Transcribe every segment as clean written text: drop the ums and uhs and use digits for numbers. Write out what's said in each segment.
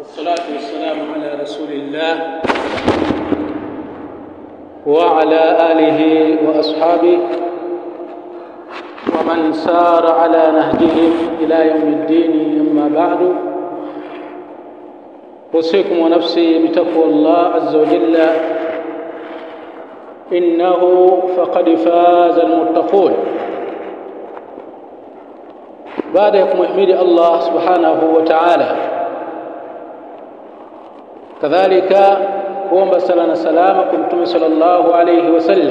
والصلاة والسلام على رسول الله وعلى آله وأصحابه ومن سار على نهجهم إلى يوم الدين. أما بعد، أوصيكم ونفسي بتقوى الله عز وجل، إنه فقد فاز المتقون. baada ya kumhimidi Allah subhanahu wa ta'ala, kadhalika kuomba sala na salama kwa Mtume sallallahu alayhi wasallam,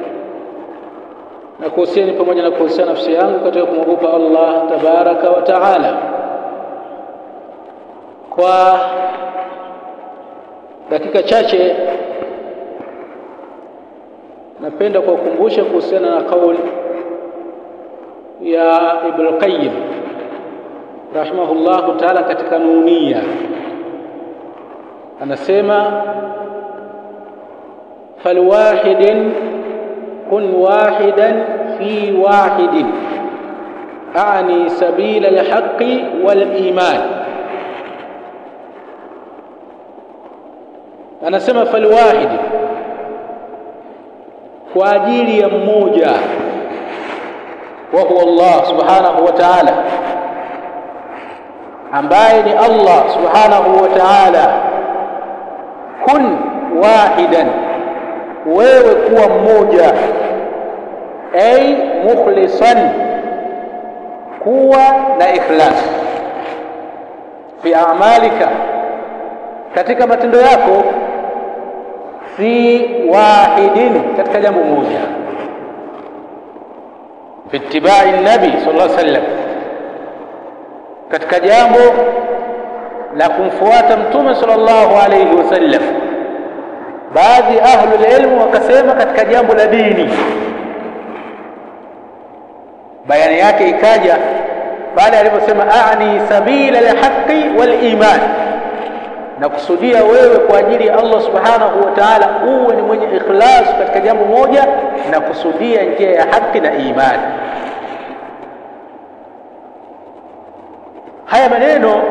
na kuhusiana pamoja na kuhusiana nafsi yangu katika kumwogopa Allah tabaraka wa ta'ala. Kwa dakika chache napenda kukukumbusha kuhusiana na kauli ya Ibn al-Qayyim rahimahullah ta'ala katika Nunia. Anasema falwahidin kun wahidan fi wahidin aani sabila al-haqqi wal-iman. Anasema falwahid, kwa ajili ya mmoja, wa huwa Allah subhanahu wa ta'ala, ambaye ni Allah subhanahu wa ta'ala. Kun wahidan, wewe kuwa mmoja, ay mukhlisan, kuwa na ikhlas, fi a'malika, katika matendo yako, fi wahidin, katika jambo moja, fi ittiba'i nabi sallallahu alaihi wasallam, katika jambo la kumfuata Mtume sallallahu alaihi wasallam. Baadhi ahlul ilmu wakasema katika jambo la dini, bayani yake ikaja pale aliposema aani sabila al-haqqi wal-iman, na kusudia wewe kwa ajili ya Allah subhanahu wa ta'ala uwe ni mwenye ikhlas katika jambo moja, na kusudia njia ya haki na imani. Haya maneno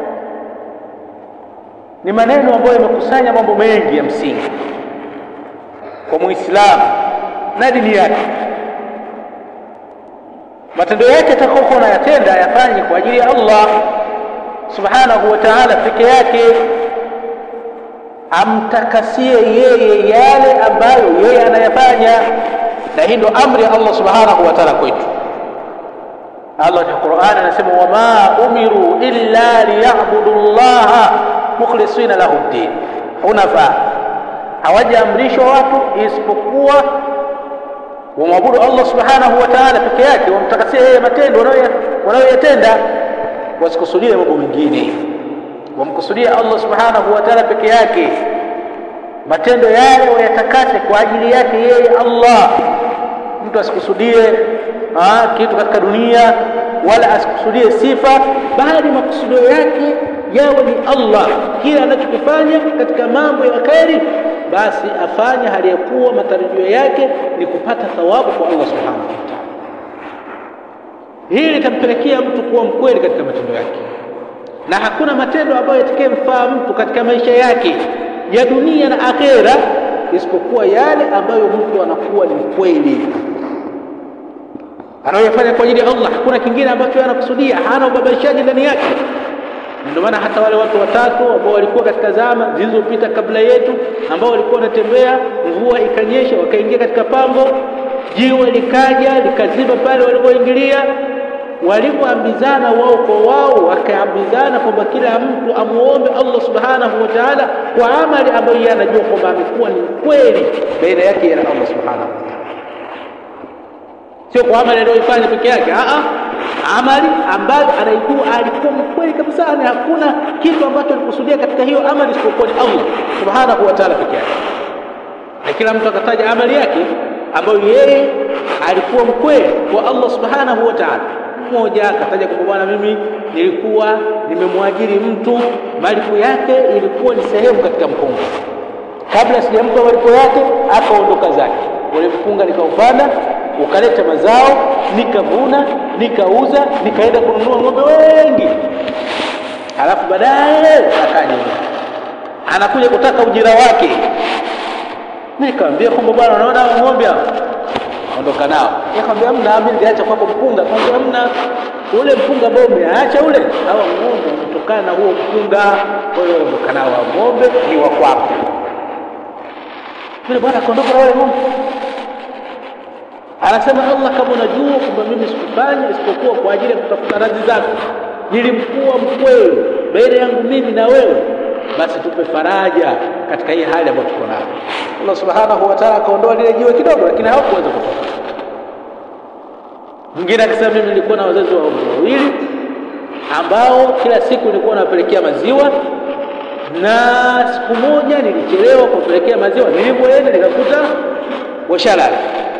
ni maneno ambayo yamekusanya mambo mengi ya msingi kwa Muislamu na dini yake. Matendo yake atakayokuwa anayatenda yafanye kwa ajili ya Allah subhanahu wa ta'ala peke yake, amtakasie yeye yale ambayo yeye anayafanya, na hii ndio amri ya Allah subhanahu wa ta'ala kwetu. Allah katika Qur'an anasema wama umiru illa liya'budu Allah mukhlisina lahu ad-din hunafa, hawajaamrishwa watu isipokuwa wamwabudu Allah subhanahu wa ta'ala peke yake, wamtakasie yeye matendo wanayoyatenda, wasikusudie mambo mengine, wamkusudie Allah subhanahu wa ta'ala peke yake. Matendo yale wayatakase kwa ajili yake yeye Allah. Mtu asikusudie kitu katika dunia, wala asikusudie sifa, bali makusudio yake yawe ni Allah. Kila anachokifanya katika mambo ya kheri, basi afanye hali ya kuwa matarajio yake ni kupata thawabu kwa Allah subhanahu wa ta'ala. Hili litampelekea mtu kuwa mkweli katika matendo yake, na hakuna matendo ambayo yatakayemfaa mtu katika maisha yake ya dunia na akhera isipokuwa yale ambayo mtu anakuwa ni mkweli anayofanya kwa ajili ya Allah. Hakuna kingine ambacho anakusudia, hana ubabaishaji ndani yake. Ndio maana hata wale watu watatu ambao walikuwa katika zama zilizopita kabla yetu, ambao walikuwa wanatembea, mvua ikanyesha, wakaingia katika pango, jiwe likaja likaziba pale walipoingilia, walipoambizana wao kwa wao, wakaambizana kwamba kila mtu amuombe Allah subhanahu wa ta'ala kwa amali ambayo yeye anajua kwamba amekuwa ni kweli baina yake na Allah subhanahu wa ta'ala, sio kwa amali aliyoifanya peke yake. Amali ambayo anaijua alikuwa mkweli kabisa, na hakuna kitu ambacho alikusudia katika hiyo amali isipokuwa ni Allah subhanahu wa ta'ala peke yake. Na kila mtu akataja amali yake ambayo yeye alikuwa mkweli kwa Allah subhanahu wa ta'ala. Mmoja akataja kwamba bwana, mimi nilikuwa nimemwajiri mtu, malipo yake ilikuwa ni sehemu katika mpunga, kabla sijampa malipo yake akaondoka zake, ule mpunga nikaupanda ukaleta mazao, nikavuna, nikauza, nikaenda kununua ng'ombe wengi. halafu baadaye akaja anakuja kutaka ujira wake. Nikamwambia kwamba bwana, unaona ng'ombe hapo, ondoka nao. Nikamwambia hamna, mimi niliacha kwako mpunga. Nikamwambia hamna, ule mpunga ambao umeacha ule, hawa ng'ombe wanatokana na huo mpunga, kwa hiyo ondoka nao, ng'ombe ni wa kwako. Yule bwana akaondoka na wale ng'ombe. Anasema Allah, kama unajua kwamba mimi sikufanya isipokuwa kwa ajili ya kutafuta radhi zako, nilimkuwa mkweli baina yangu mimi na wewe, basi tupe faraja katika hii hali ambayo tuko nayo. Allah subhanahu wa ta'ala akaondoa lile jiwe kidogo, lakini hawakuweza kutoka. Mwingine akasema mimi nilikuwa na wazazi wawili ambao kila siku nilikuwa napelekea maziwa, na siku moja nilichelewa kupelekea maziwa, nilipoenda nikakuta washalala.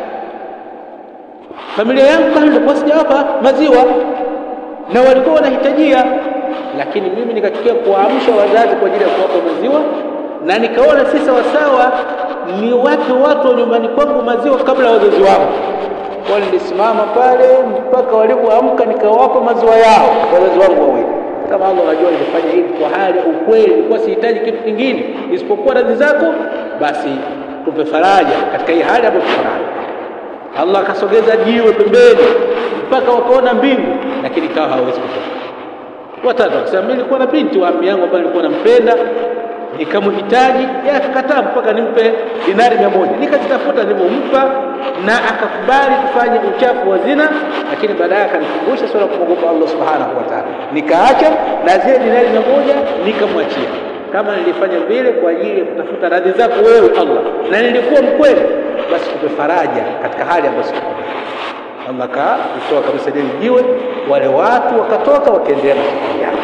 Familia yangu kama ilikuwa sijawapa maziwa na walikuwa wanahitajia, lakini mimi nikachukia kuamsha wazazi kwa ajili ya kuwapa maziwa, na nikaona si sawa ni watu wa nyumbani kwangu maziwa kabla ya wazazi wangu. Wale nilisimama pale mpaka walipoamka nikawapa maziwa yao wazazi wangu wawili. Kama Allah anajua nilifanya hivi kwa hali ukweli, nilikuwa sihitaji kitu kingine isipokuwa radhi zako, basi tupe faraja katika hii hali ambayo tuko nayo. Allah akasogeza jiwe pembeni mpaka wakaona mbingu, lakini kawa hawezi kutoka. Watatu akasema mimi nilikuwa na binti wa ammi yangu ambaye nilikuwa nampenda, nikamhitaji, yeye akakataa mpaka nimpe dinari 100. Nikajitafuta nilipompa na akakubali kufanya uchafu wa zina, lakini baadaye akanikumbusha swala kumwogopa Allah subhanahu wa ta'ala. Nikaacha na zile dinari 100 nikamwachia. Kama nilifanya vile kwa ajili ya kutafuta radhi zako wewe Allah, na nilikuwa mkweli, basi tupe faraja katika hali ambayo siko. Allah kutoa kabisa ile jiwe, wale watu wakatoka wakaendelea na safari yao.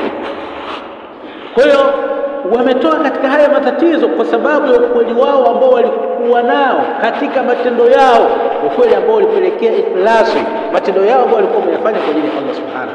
Kwa hiyo wametoka katika haya matatizo kwa sababu ya ukweli wao ambao walikuwa nao katika matendo yao, ukweli ambao ulipelekea ikhlasi, matendo yao ambao walikuwa wameyafanya kwa ajili ya Allah subhanahu.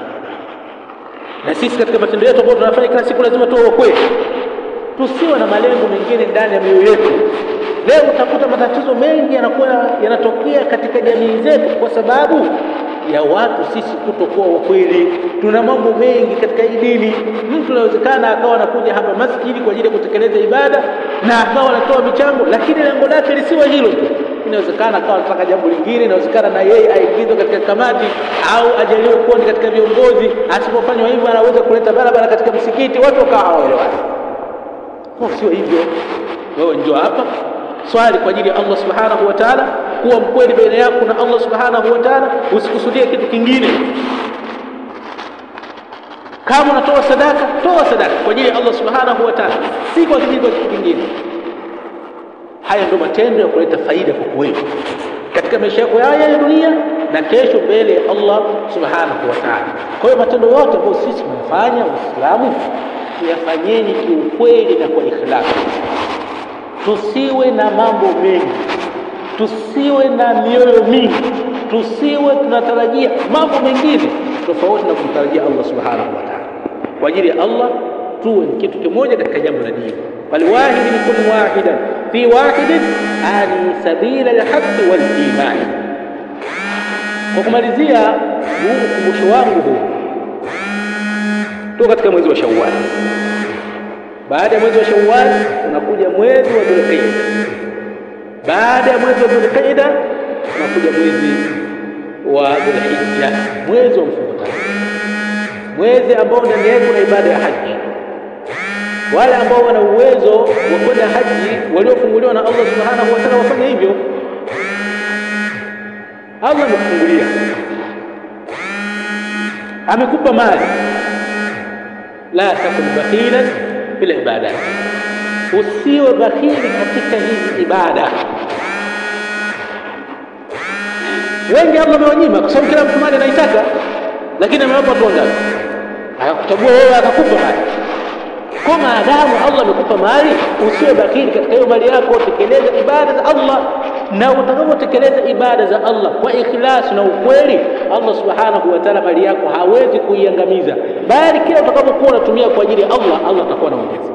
Na sisi katika matendo yetu ambayo tunafanya kila siku lazima tuwe kweli, tusiwe na malengo mengine ndani ya mioyo yetu. Leo utakuta matatizo mengi yanatokea katika jamii zetu kwa sababu ya watu sisi kutokuwa wakweli. Tuna mambo mengi katika hii dini. Mtu anawezekana akawa anakuja hapa masjidi kwa ajili ya kutekeleza ibada na akawa anatoa michango, lakini lengo lake lisiwe hilo tu. Inawezekana akawa anataka jambo lingine, inawezekana na yeye aingizwe katika kamati au ajaliwe kuwa katika viongozi. Asipofanywa hivyo anaweza kuleta barabara katika msikiti, watu wakawa hawaelewani. Sio hivyo. Wewe njoo hapa swali kwa ajili ya Allah subhanahu wa ta'ala, kuwa mkweli baina yako na Allah subhanahu wa ta'ala, usikusudie kitu kingine. Kama unatoa sadaka, toa sadaka kwa ajili ya Allah subhanahu wa ta'ala, si kwa ajili ya kitu kingine. Haya ndio matendo ya kuleta faida kwa kweli katika maisha yako ya dunia na kesho mbele ya Allah subhanahu wa ta'ala. Kwa hiyo matendo yote ambayo sisi tunafanya Uislamu, tuyafanyeni kiukweli na kwa ikhlasi. Tusiwe na mambo mengi, tusiwe na mioyo mingi, tusiwe tunatarajia mambo mengine tofauti na kumtarajia Allah subhanahu wa ta'ala. Kwa ajili ya Allah tuwe kitu kimoja katika jambo la dini. Walwahid kun wahidan fi wahidin ani sabila alhaq wal iman. Kwa kumalizia ukumbusho wangu huu, tuko katika mwezi wa Shawwal. Baada ya mwezi wa Shawwal unakuja mwezi wa Dhulqa'da. Baada ya mwezi wa Dhulqa'da unakuja mwezi wa Dhulhijja, mwezi wa mfungo tano, mwezi ambao ndani yake kuna ibada ya haji. Wale ambao wana uwezo wa kwenda haji, waliofunguliwa na Allah subhanahu wa ta'ala, wafanye hivyo. Allah amekufungulia, amekupa mali. La takun bakhilan bil ibadat, usiwe bakhili katika hizi ibada. Wengi Allah amewanyima kwa sababu kila mtu mali anaitaka, lakini amewapa watu wangapi? Akakuchagua wewe akakupa mali. Kwa maadamu Allah amekupa mali, usiwe bakhili katika hiyo mali yako, tekeleza ibada za Allah. Na utakapotekeleza ibada za Allah kwa ikhlas na ukweli, Allah subhanahu wa ta'ala mali yako hawezi kuiangamiza, bali kila utakapokuwa unatumia kwa ajili ya Allah, Allah atakuwa anaongeza.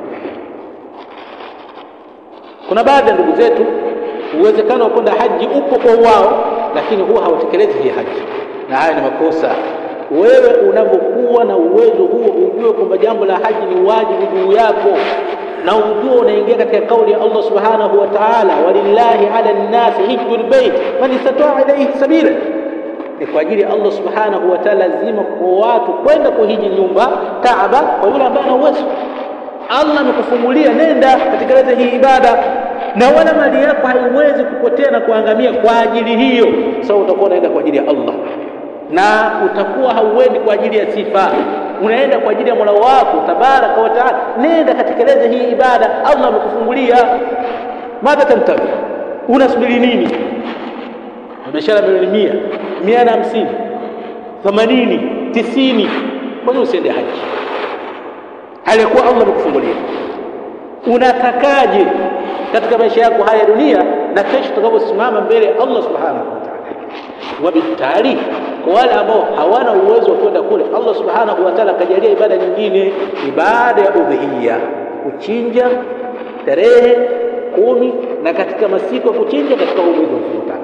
Kuna baadhi ya ndugu zetu uwezekano wa kwenda haji upo kwa wao, lakini huwa hawatekelezi hii haji, na haya ni makosa. wewe unapokuwa na uwezo huo ujue kwamba jambo la haji ni wajibu juu yako, na ujue unaingia katika kauli ya Allah subhanahu wa ta'ala, walillahi ala an-nasi hijjul bait man istata'a ilayhi sabila. Ni kwa ajili ya Allah subhanahu wa ta'ala lazima kwa watu kwenda kuhiji nyumba Kaaba kwa yule ambaye ana uwezo. Allah amekufungulia, nenda katika hii ibada, na wala mali yako haiwezi kupotea na kuangamia kwa ajili hiyo. Sasa utakuwa unaenda kwa ajili ya Allah, na utakuwa hauendi kwa ajili ya sifa, unaenda kwa ajili ya Mola wako tabaraka wa taala. Nenda katekeleza hii ibada, Allah amekufungulia. Mada tantabi, unasubiri nini? Biashara milioni 100, 150, 80, 90, kwa nini usiende haji? Alikuwa Allah amekufungulia. Unatakaje katika maisha yako haya dunia na kesho utakaposimama mbele ya Allah subhanahu wa ta'ala? Wabitali kwa wale ambao hawana uwezo wa kwenda kule, Allah subhanahu wa ta'ala kajalia ibada nyingine, ibada ya udhiya, kuchinja tarehe 10 na katika masiku ya kuchinja katika mwezi wa Ramadhani.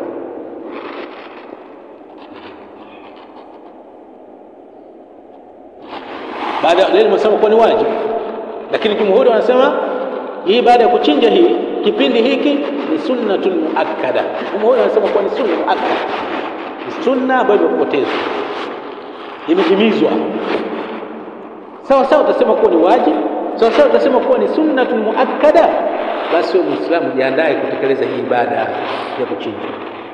Baada leo nimesema kwa ni wajibu, lakini jumhuri wanasema hii baada ya kuchinja hii kipindi hiki ni sunnatul muakkada. Jumhuri wanasema kwa ni sunna muakkada, ni sunna ambayo imepotezwa, imehimizwa. Sawa sawa utasema kwa ni wajibu, sawa sawa utasema kwa ni sunnatul muakkada. Basi wewe Muislamu jiandae kutekeleza hii ibada ya kuchinja.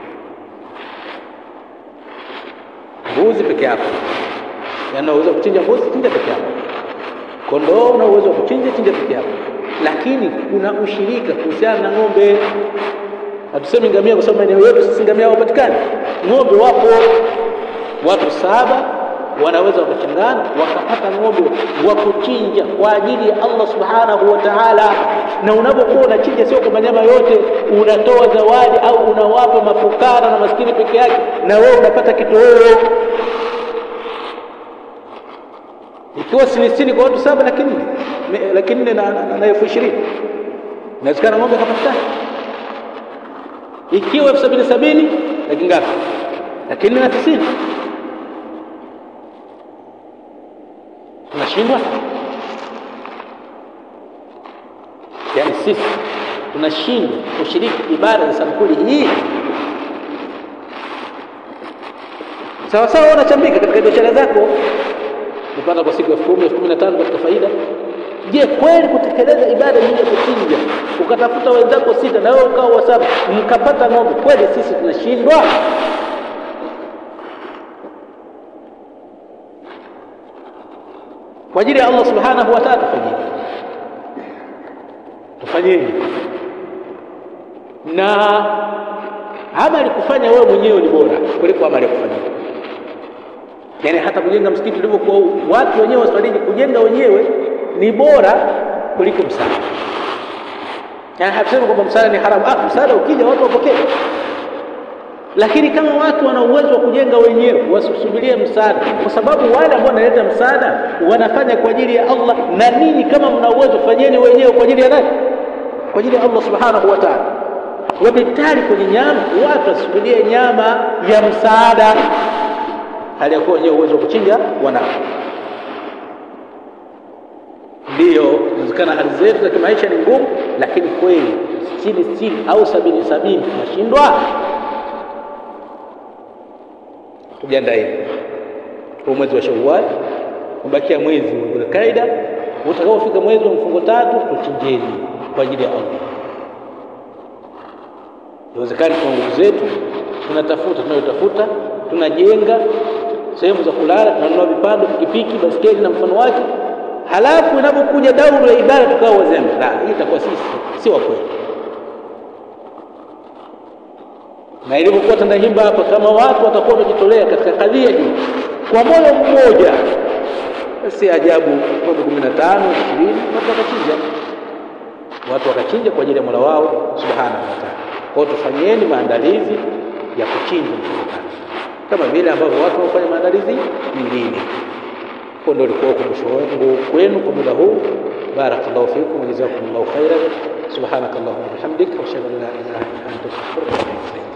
Mbuzi peke yako, yana uwezo kuchinja mbuzi, chinja peke yako. Kondoo una uwezo kuchinja, chinja peke yako. Lakini kuna ushirika kuhusiana na ng'ombe. Hatusemi ngamia kwa sababu maeneo yetu sisi ngamia hawapatikani. Ng'ombe wapo, watu 7 wanaweza wakachangana wakapata ng'ombe wa kuchinja kwa ajili ya Allah subhanahu wa ta'ala. Na unapokuwa unachinja sio kwa nyama yote, unatoa zawadi au unawapa mafukara na maskini peke yake, na wewe unapata kitoweo. Ikiwa sini kwa watu 7 lakini na 20,000 inawezekana ng'ombe akapatikana. Ikiwa 70 lakini ngapi? Lakini na 90 tunashindwa. Yani sisi tunashindwa kushiriki ibada za sampuli hii. Sawa sawa unachambika katika biashara zako, unapata kwa siku 10,000, 15,000 katika faida. Je, kweli kutekeleza ibada hii ya kuchinja ukatafuta wenzako 6 na wewe ukao wa 7 mkapata ng'ombe, kweli sisi tunashindwa? Kwa ajili ya Allah subhanahu wa ta'ala tufanyeni. Na amali kufanya wewe mwenyewe ni bora kuliko amali kufanya. Yani hata kujenga msikiti ulivyokuwa watu wenyewe waswalini, kujenga wenyewe ni bora kuliko msaada. Yani hatusemi kwamba msaada ni haramu. Msaada ukija watu wapokee. Lakini kama watu wana uwezo wa kujenga wenyewe, wasisubirie msaada, kwa sababu wale ambao wanaleta msaada wanafanya kwa ajili ya Allah. Na nini kama mna uwezo, fanyeni wenyewe kwa ajili ya nani? Kwa ajili ya Allah subhanahu wa ta'ala. Wabitali kwenye nyama, watu wasubirie nyama ya msaada, hali ya kuwa wenyewe uwezo wa kuchinja wanao. Ndio inawezekana hali zetu za kimaisha ni ngumu, lakini kweli 60 au 70 tunashindwa. Tujiandae kwa mwezi wa Shawwal, kubakia mwezi wa Dhulqaida, utakaofika mwezi wa mfungo 3 tuchinjeni kwa ajili ya Allah. Inawezekana kwa nguvu zetu tunayotafuta, tunajenga sehemu za kulala, tunanunua vipando, pikipiki, baskeli na mfano wake. Halafu inapokuja dauru ya ibada tukao wazembe, hii itakuwa sisi si wa kweli. Na ilipokuwa Tandahimba hapa, kama watu watakuwa wamejitolea katika kadhia hii kwa moyo mmoja, si ajabu kwa 15, 20 watu wakachinja kwa ajili ya Mola wao subhanahu wa ta'ala. Kwa hiyo tufanyeni maandalizi ya kuchinja kama vile ambavyo watu wafanya maandalizi mengine. Kwa ndio ilikuwa kumbusho wangu kwenu kwa muda huu. Barakallahu fikum wa jazakumullahu khairan. Subhanakallahumma wa bihamdika, wa ashhadu an la ilaha illa anta, astaghfiruka wa atubu ilayk.